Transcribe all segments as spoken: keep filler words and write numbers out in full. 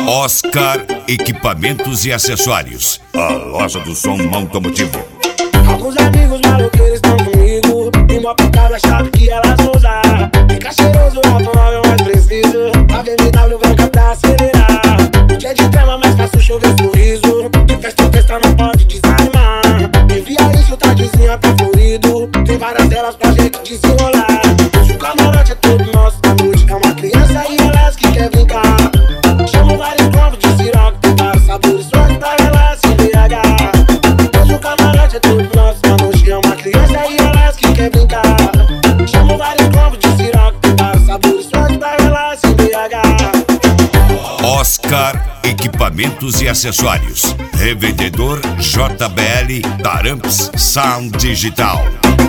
Oscar Equipamentos e Acessórios, a loja do som automotivo. Alguns amigos maloqueiros estão comigo, tem uma picada chave que elas vão usar. Fica cheiroso, o automóvel mais preciso, a B M W branca pra acelerar. O dia de trama mais fácil chover sorriso, de festa em festa não pode desanimar. Envia isso, tá dizendo tá florido, tem várias delas pra gente desenrolar. Hoje o camarote é todo nosso, a noite é uma criança e elas que quer brincar. Chamo vários combos de siroque, tem vários sabores fortes pra elas se embriagar. Hoje o camarote é todo nosso, a noite é uma criança e elas que quer brincar. Chamo vários combos de siroque, tem vários sabores fortes pra elas se embriagar. Oscar Equipamentos e Acessórios, revendedor J B L Taramps Sound Digital.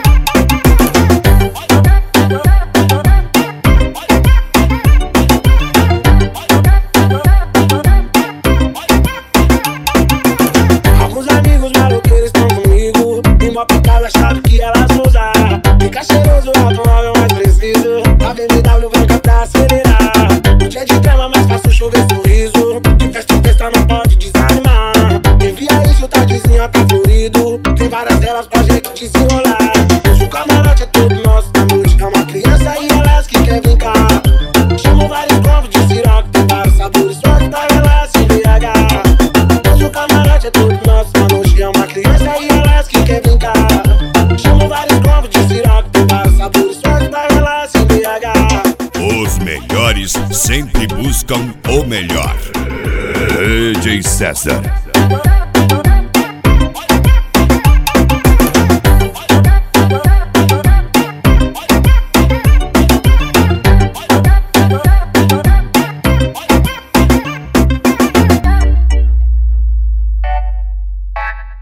Alguns amigos maloqueiros estão comigo, tem uma picada chave que elas vão usar. Fica cheiroso, o automóvel mais preciso, a B M W branca pra acelerar. O dia de trama mais fácil chover sorriso, de festa em festa não pode desanimar. Envia isso, tá dizendo tá florido, tem várias delas pra gente desenrolar. Hoje o camarote é todo nosso, a noite é uma criança e elas que quer brincar. Chamo vários combos de siroque, tem vários sabores fortes pra elas se embriagar. Hoje o camarote é todo nosso, a noite é uma criança e elas que quer brincar. Chamo vários combos de siroque, tem vários sabores fortes pra elas se embriagar. Os melhores sempre buscam o melhor. D J César.